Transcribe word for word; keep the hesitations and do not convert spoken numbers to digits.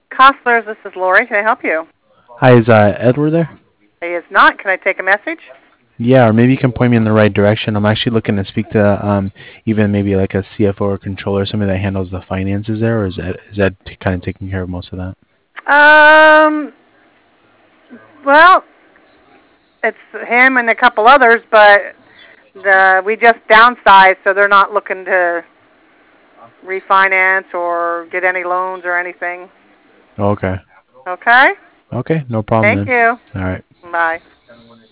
Costlers, this is Lori. Can I help you? Hi, is uh, Edward there? He is not. Can I take a message? Yeah, or maybe you can point me in the right direction. I'm actually looking to speak to um, even maybe like a C F O or controller, somebody that handles the finances there, or is that is that t- kind of taking care of most of that? Um, well, it's him and a couple others, but the we just downsized, so they're not looking to refinance or get any loans or anything. Okay. Okay? Okay, no problem Thank then. you. All right. Bye.